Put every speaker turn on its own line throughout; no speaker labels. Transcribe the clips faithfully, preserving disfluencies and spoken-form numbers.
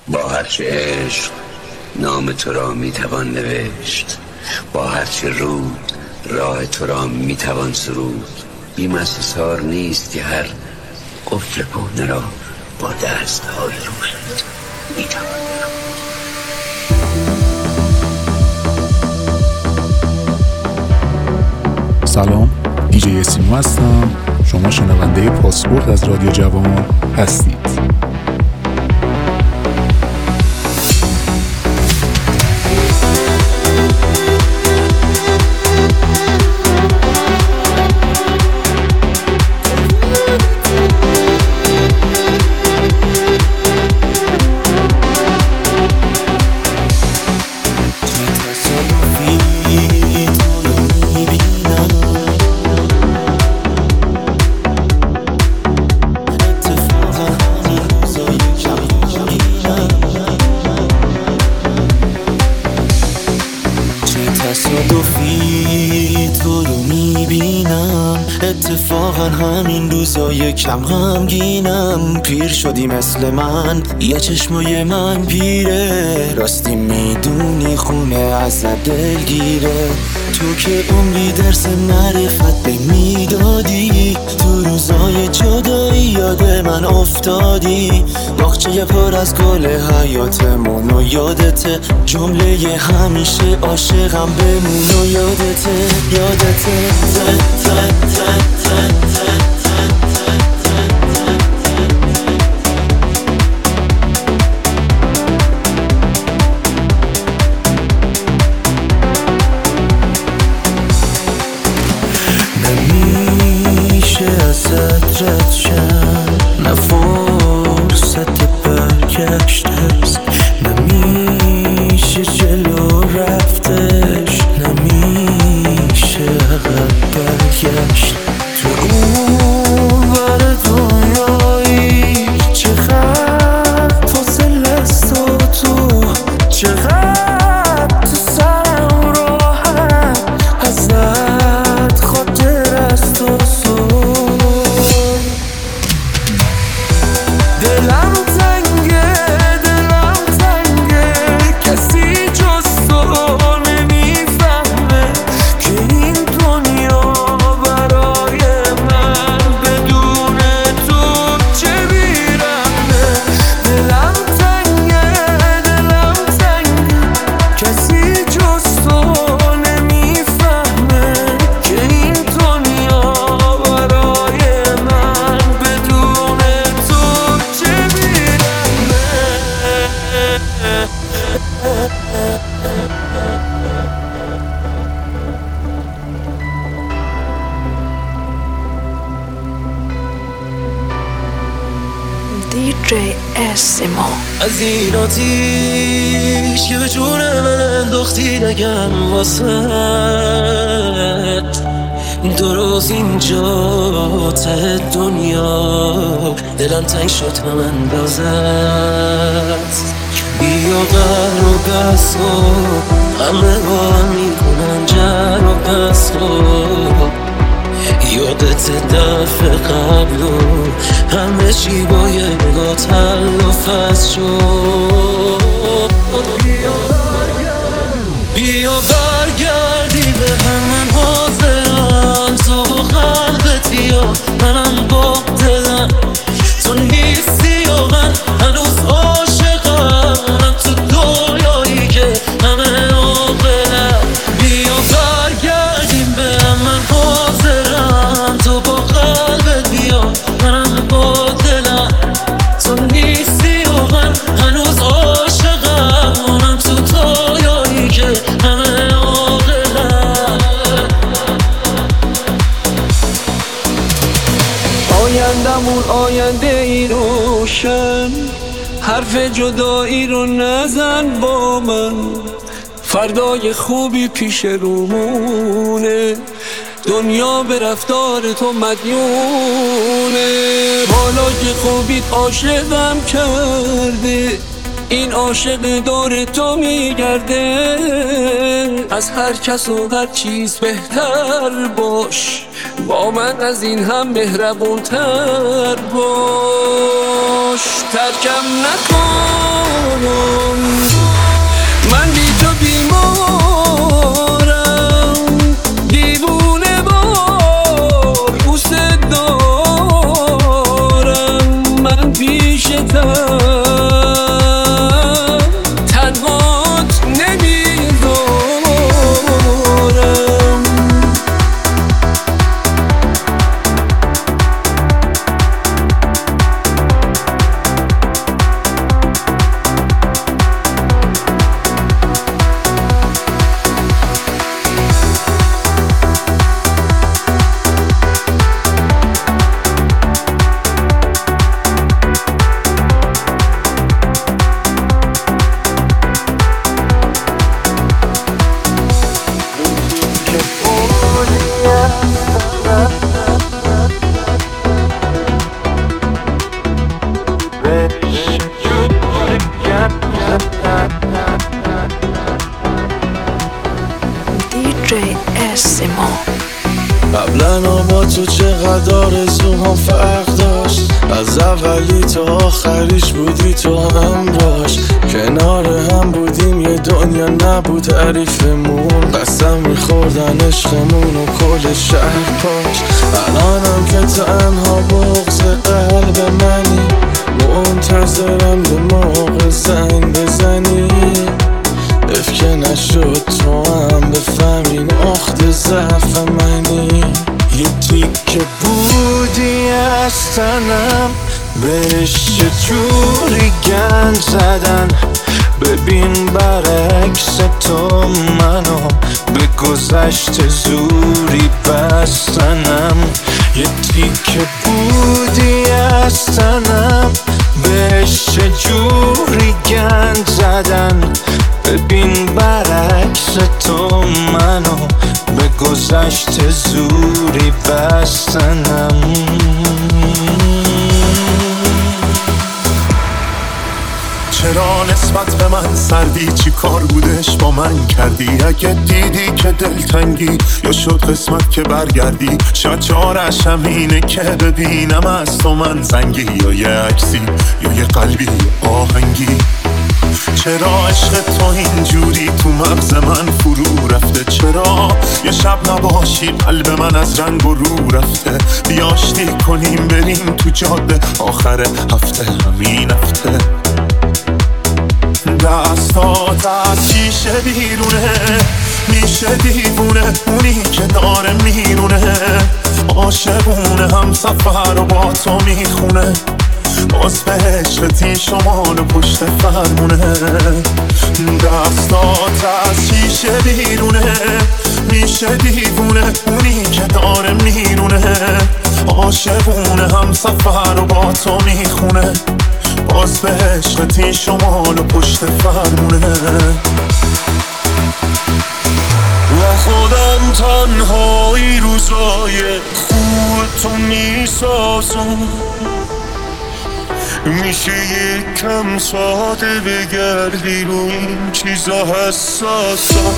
با هرچه عشق نام تو را میتوان نوشت، با هرچه رود راه تو را میتوان سرود. بیم از حصار نیست که هر قفل کهنه را با دستهای روشن میتوان نمود.
سلام، دیجی سیمو هستم. شما شنونده پاسپورت از رادیو جوان هستید.
تصادفی تو رو میبینم، اتفاقا همین روزا یکم غمگینم. پیر شدی مثل من، یه چشمای من پیره، راستی میدونی خونه ازت دلگیره. تو که عمری درس معرفت به میدادی، تو روزای جدایی یاد من افتادی. باغچه پر از گل حیاتمون و یادته، جمله همیشه عاشقم بمون و یادته یادته ته ته ته ته ته. نمیشه ازت رد شم، نه فرصت برگشت هست، نمیشه جلو رفتش، نمیشه عقب برگشت. تو اون ور دنیایی چقدر فاصله است و تو چقدر تو سرم راحت، ازت خاطر است و سر. دلم تنگه دلم تنگه، کسی جز تو نمیفهمه که این دنیا برای من بدون تو چه بیرمه. دلم تنگه دلم تنگه، کسی جز تو نمیفهمه که این دنیا برای من بدون تو چه بیرمه.
دیجی سیمو
از این آتیش که به جون من انداختی نگم واسه درست اینجا ته دنیا، دلم تنگ شد هم اندازت. بیا قهر و بس و همه با هم میکنن جر و بس و یادت دفعه قبل و همه چی با یه نگاه تل و فصل شد. بیا برگرد بیا برگردی به هم، من حاضرم تو قلبت بیا، منم با دلم تو نیستی و من هنوز عاشقم، من تو دنیایی که همه عاقلم. بیا برگردیم به هم، من حاضرم تو با قلبت بیا، منم با دلم تو نیستی و من هنوز عاشقم، من تو دنیایی که همه عاقلم.
آیندمون آینده ای روشن، حرف جدایی رو نزن با من، فردای خوبی پیش رومونه، دنیا به رفتار تو مدیونه. حالا که خوبیت عاشقم کرده، این عاشق دور تو میگرده. از هر کس و هر چیز بهتر باش، با من از این هم مهربونتر باش. ترکم نکن من بی تو بیمارم، دیوونه بار دوست دارم. من پیشتم تنهات نمیذارم.
قبلا با تو چقدر آرزوهام فرق داشت، از اولی تا آخریش بودی تو همراهش. کنار هم بودیم یه دنیا نبود تعریفمون، قسم میخوردن عشقمون و کل شهر پاش. الانم که تنها بغض قلب منی، منتظرم به موقع زنگ بزنی. اف که نشد تو هم بفهمین اخت ضعف منی. یه تیکه بودی از تنم، بهش چجوری گند زدن. ببین برعکس تو منو به گذشته زوری بستنم. یه تیکه بودی از تنم، بهش چجوری گند زدن. ببین برعکس تو منو به گذشته زوری بستنم.
چرا نسبت به من سردی؟ چی کار بودش با من کردی؟ اگه دیدی که دلتنگی یا شد قسمت که برگردی، شاید چارش همینه که ببینم از تو من زنگی، یا یه عکسی یا یه قلبی آهنگی. چرا عشق تو اینجوری تو مغز من فرو رفته؟ چرا یه شب نباشی قلب من از رنگ و رو رفته؟ بیاشتی کنیم بریم تو جاده آخر هفته، همین هفته. دستات از شیشه بیرونه، میشه دیوونه اونی که داره میرونه. عاشقونه هم سفر رو با تو میخونه، باز به عشقتی شمال و پشت فرمونه. دستات از شیشه بیرونه، میشه دیوونه اونی که داره میرونه. عاشقونه هم سفر رو با تو میخونه، باز به عشقتی شمال و پشت فرمونه. و خودم تنهایی روزای خوب تو میسازم. میشه یک کم ساده بگردی رو این چیزا حساسم.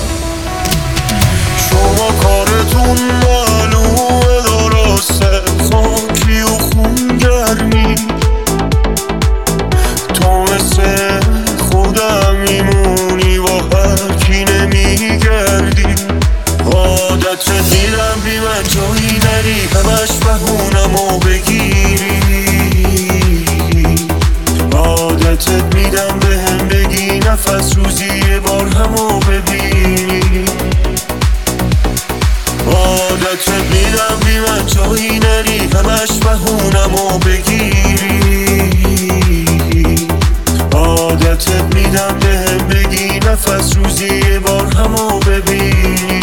شما کارتون معلومه درسته، خاکی و خونگرمی. تو مثل خودم میمونی و هر کی نمیگردی. عادت دیدم بی من جایی نری، همش بهونمو بگیری. عادتت میدم به هم بگی نفس روزی یه بار همو ببینی. عادتت میدم بی من جایی نری، همش بهونمو بگیری. عادتت میدم به هم بگی نفس روزی یه بار همو ببینی.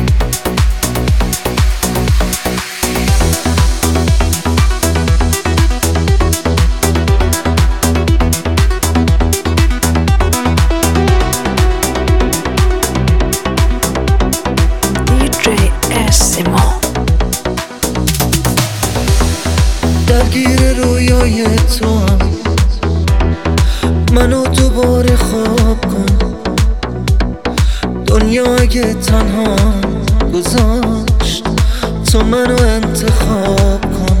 درگیر رویای تو هم منو دوباره خواب کن. دنیا اگه تنها گذاشت تو منو انتخاب کن.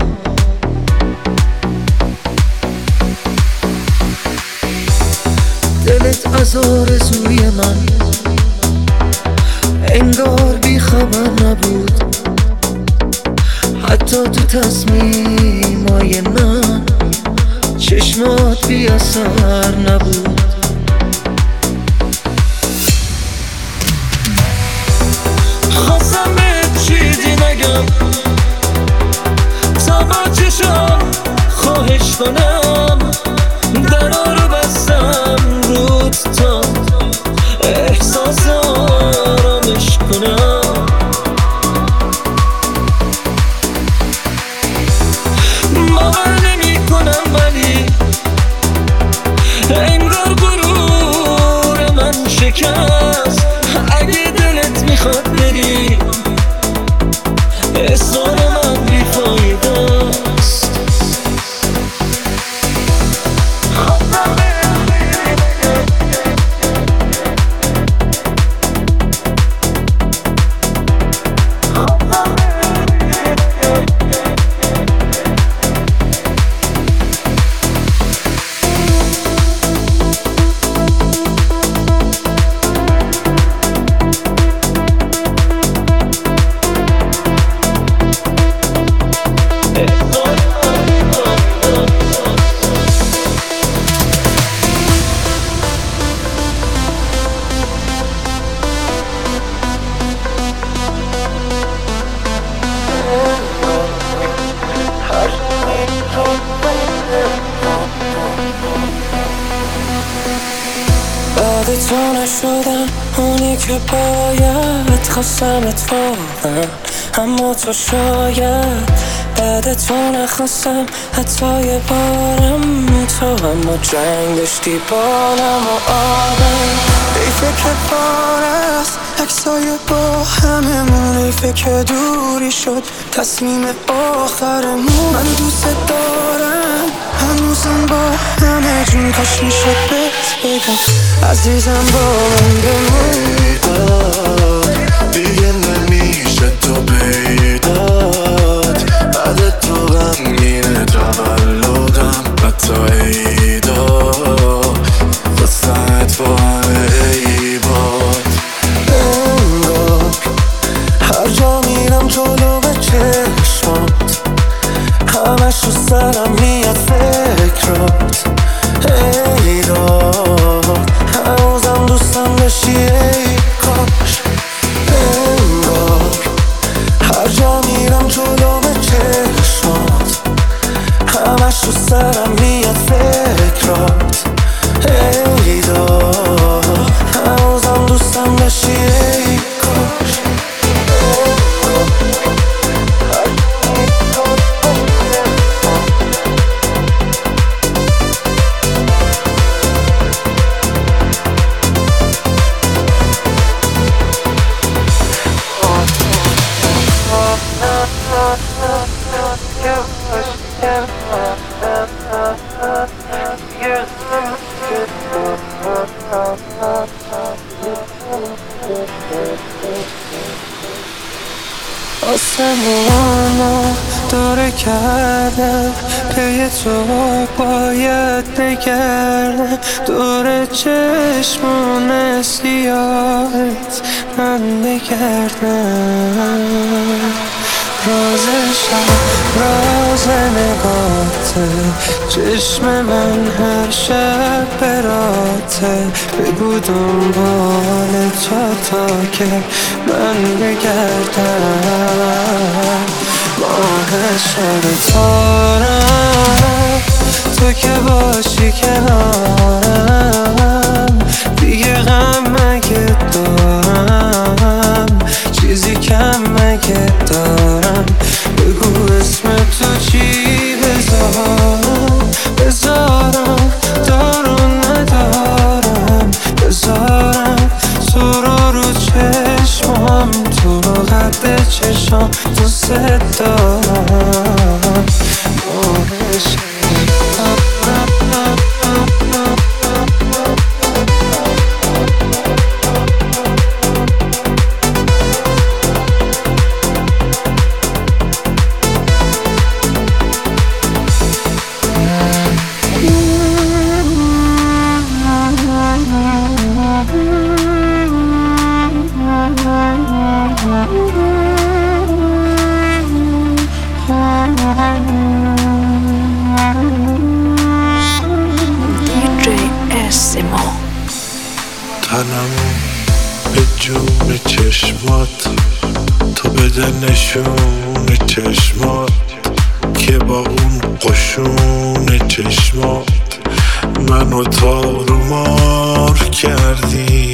از آرزوی من، انگار بی خبر نبود، حتی تو تصمیمای من چشمات بی اثر نبود. خواستم به چیزی نگم تا با چشم خواهش کنم، درا رو بستم رود تا احساس آرامش کنم. باور نمی کنم ولی انگار غرور من شکست. اگه دلت میخواد بری اصرار من بیفایده است. بعد تو نشدم اونی که باید، خواستم اتفاقا اما تو شاید. بعد تو نخواستم حتی یه بارم تو، اما جنگ داشتی بالم و آبم. حیفه که بار است عکسای با هممون، حیفه که دوری شد تصمیم آخرمون. من دوست دارم هنوزم با همه جون، کاش میشد بهت بگم عزیزم با من بمون.
دیگه نمیشه تو پیدات، بعد تو غمگینه تولدم حتی عیدا، خواستمت با همه عیبات. انگار هر جا میرم جلو به چشمات، همش رو سرم میاد فکرات. ای داد هنوزم دوستم داشتی ای کاش. انگار هر جا میرم جلو به چشمات، همش رو سرم میاد فکرات. ای داد هنوزم دوستم داشتی ای کاش.
آسمونو دوره کردم، پی تو باید بگردم. دور چشمون سیاهت من بگردم. راز شب راز نگاته، چشم من هر شب براته. بگو دنبال تو تا که من بگردم. ماه شب تارم تو که باشی کنارم، دیگه غم مگه دارم، چیزی کم مگه دارم. بگو اسم تو چی بذارم، بذارم دارم ندارم، بذارم تو رو رو چشمم، تو رو قد چشم دوست دارم.
ما.
تنمو به جون چشمات، تو بده نشون چشمات که با اون قشون چشمات منو تار و مار کردی.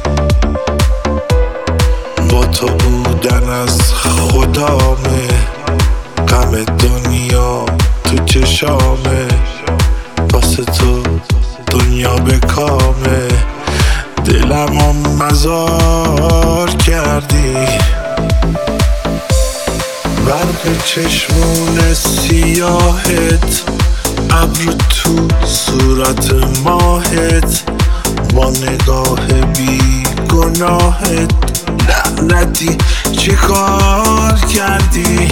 با تو بودن از خدامه، غم دنیا تو چشامه، واسه تو دنیا به کامه، دلمو مزار کردی. برق چشمون سیاهت، ابر تو صورت ماهت، با نگاه بی گناهت لعنتی چی کار کردی.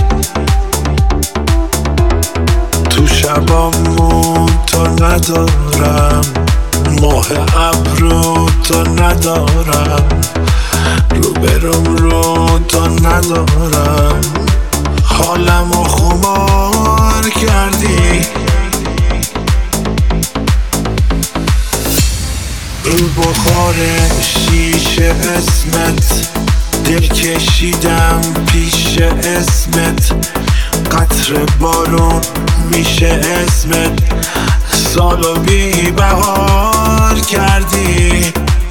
تو شبامون تو ندارم، ماه ابرو تو ندارم، رو برم رو تو ندارم، حالمو خمار کردی. رو بخار شیشه اسمت دل کشیدم پیش اسمت، قطر بارون میشه اسمت، سالو بی بهار کردی.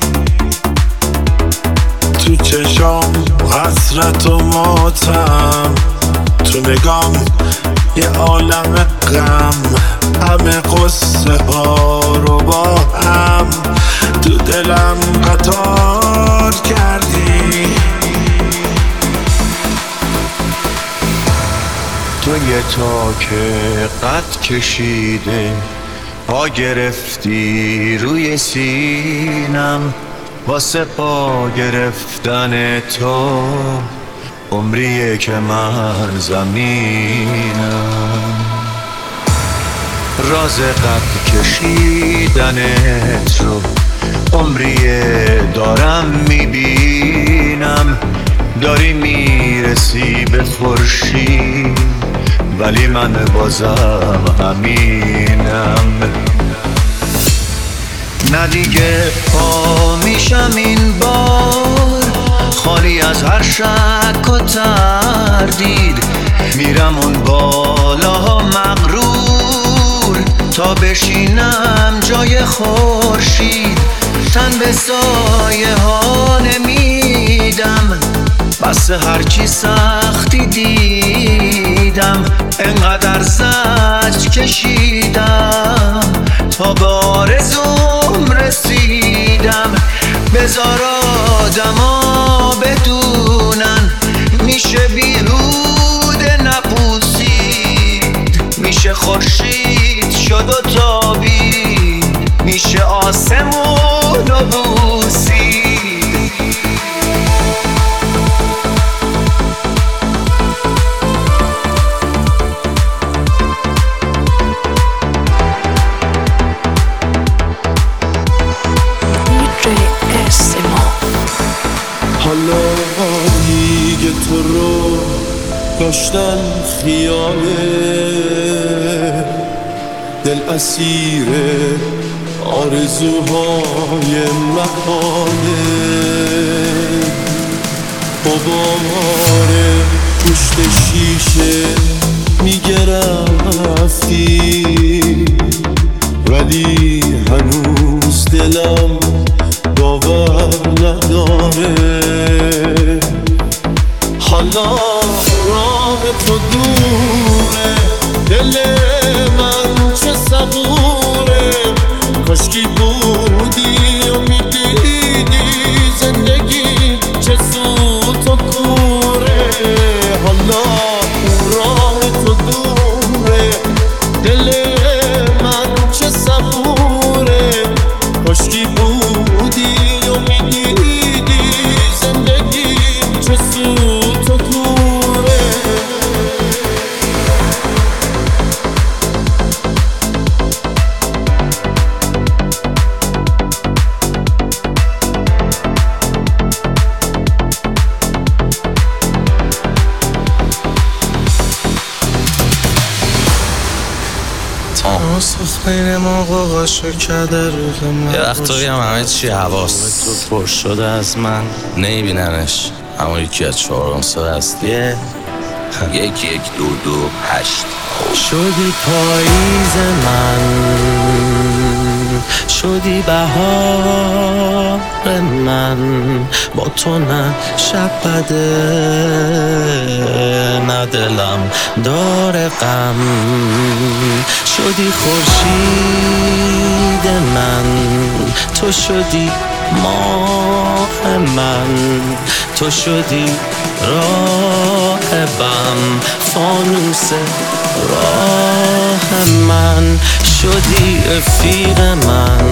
تو چشام حسرت و ماتم، تو نگام یه عالم غم، همه قصه ها رو با هم تو دلم قطار کردی.
تو یه تاک قد کشیده پا گرفتی روی سینم، واسه پا گرفتن تو عمریه که من زمینم. راز قد کشیدنت رو عمریه دارم میبینم، داری میرسی به خورشید ولی من بازم همینم. نه دیگه پا میشم این بار خالی از هر شک و تردید، میرم اون بالا مغرور تا بشینم جای خورشید. تن به سایه ها نمیدم، بس هرچی سختی دیدم، انقدر زجر کشیدم تا به آرزوم رسیدم. بذار آدما بدونن میشه بیهوده نپوسید، میشه خورشید شد و تابید، میشه آسمون و بوسید.
حالا دیگه تو رو داشتن خیاله، دل اسیر آرزوهای محاله، غبار پشت شیشه میگرفتی، ولی هنوز دلم باور نداره. حالا راه تو دوره، دل من چه صبوره، کاشکی بودی و میدیدی زندگی چه سوت و کوره. حالا راه تو دوره، دل من چه صبوره، کاشکی بودی و میدیدی زندگی چه سوت و کوره.
سوخ بین ما قاقاشو کرده روح من. یه وقتایی هم همه چی حواس تو پر شده از من، نمیبیننش اما یکی از چهارم سال هستیه.
یک یک دو دو هشت.
شدی پاییز من، شدی بهار من، با تو نه شب بده نه دلم داره غم. شدی خورشید من، تو شدی ماه من، تو شدی راه بم، فانوس راه من. شدی رفیق من،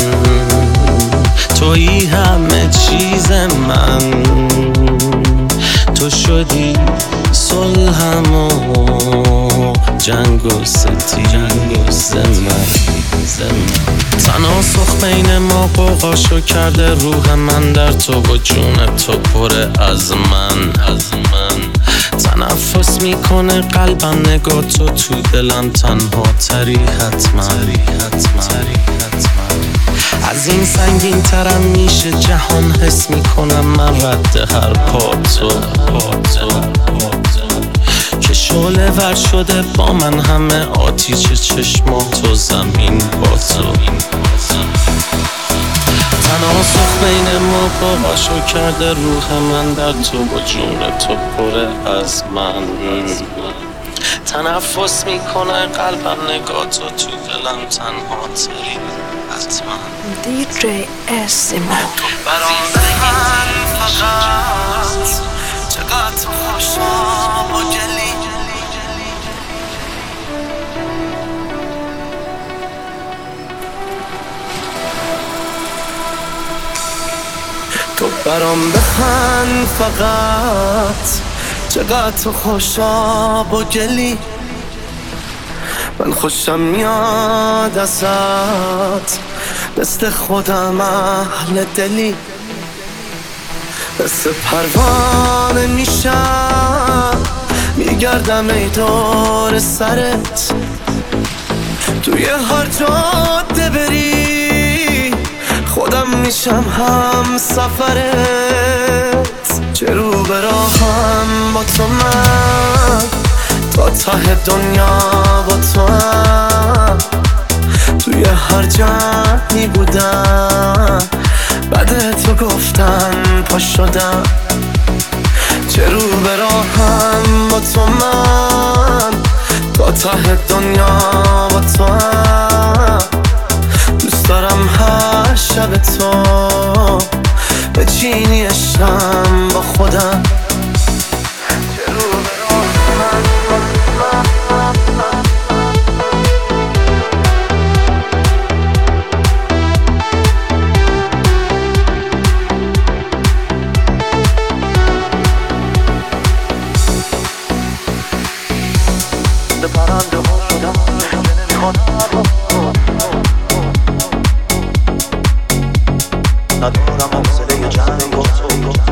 تویی همه چیز من، تو شدی صلحم و جنگ و ستیز من. تناسخ بین ما قوقاشو کرده روح من، در تو و جون تو پره از من. تنفس میکنه قلبم نگاه تو تو دلم تنها تری حتما. از این سنگین ترم میشه جهان، حس میکنم من رد هر پاتو که شعله ور شده با من، همه آتیش چشمات و زمین با تو. تناسخ بین ما قاقاشو کرده روح من، در تو و جون تو پره از من. تنفس میکنه قلبم نگاه تو تو دلم تنها تری حتما.
دی جی اسیما
برام بخن فقط چقدر تو خوشم و گلی. تو برام بخن فقط چقدر تو خوشم و گلی. من خوشم میاد ازت مثل خودم اهل دلی. مثل پروانه میشم میگردم ای دور سرت، توی هر جاده بری خودم میشم هم سفرت. چه رو به راهم با تو من، تا ته دنیا با تو هم، توی هر جمعی بودم بعد تو گفتن پا شدم. چه رو به راهم با تو من، تا ته دنیا با تو هم، دوست دارم هر شب تو به چینی عشقم با خودم.
ندارم حوصله جنگ با تو.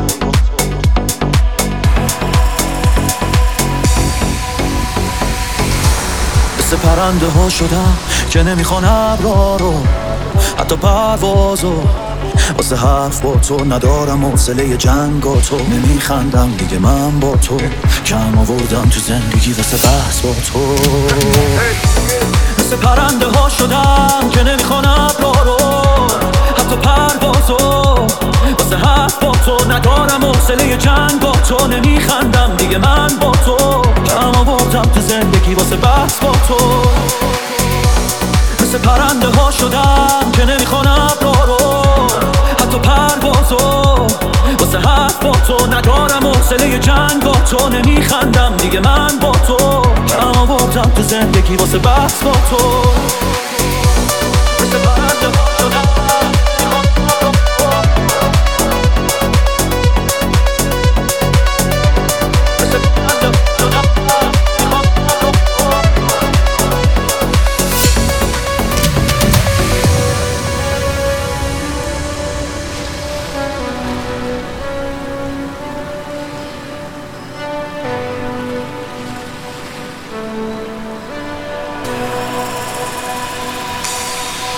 مثل پرنده ها شدم که نمیخوان ابرا رو، حتی پروازو. واسه حرف با تو ندارم حوصله جنگ با تو. نمیخندم دیگه من با تو، کم آوردم تو زندگی واسه بحث با تو. مثل پرنده ها شدم که نمیخوان ابرا رو، حتی پروازو. واسه حرف با تو ندارم حوصله جنگ با تو. نمیخندم دیگه من با تو، کم آوردم تو زندگی واسه بحث با تو. مثل پرنده ها شدم که نمیخوان ابرا رو، حتی پروازو. واسه حرف با تو ندارم حوصله جنگ با تو. نمیخندم دیگه من با تو، کم آوردم تو زندگی واسه بحث با تو. مثل پرنده ها شدم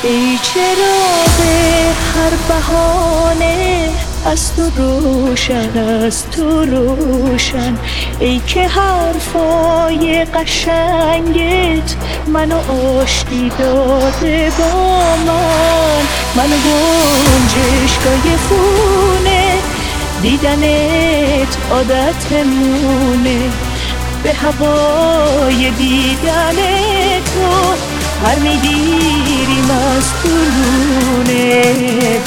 ای چراغ هر بهانه از تو روشن، از تو روشن، ای که حرفای قشنگت منو آشتی داده با من. منو گنجشگاه خونه دیدنت عادتمونه، به هوای دیدن تو پر میگیریم از طولونه.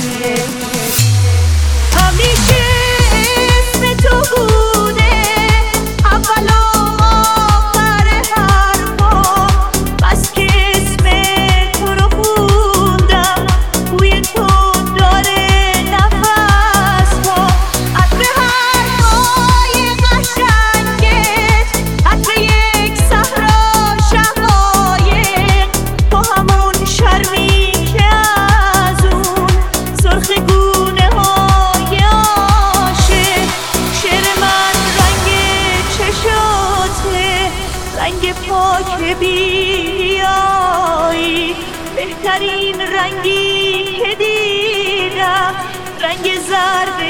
همیشه اسم تو بوده اول و آخر حرفا، بس که اسم تو رو خوندم بوی تو داره نفس ها. عطر حرفای قشنگت، عطر یک صحرا شقایق، تو همون شرمی که از اون سرخ گونه های عاشق. شعر من رنگ چشاته، رنگ پاک بیایی، بهترین رنگی که دیدم، رنگ زرد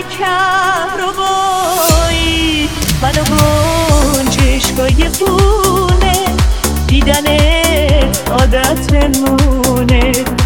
کهربایی. منو گنجشگاه خونه دیدنت عادتمونه.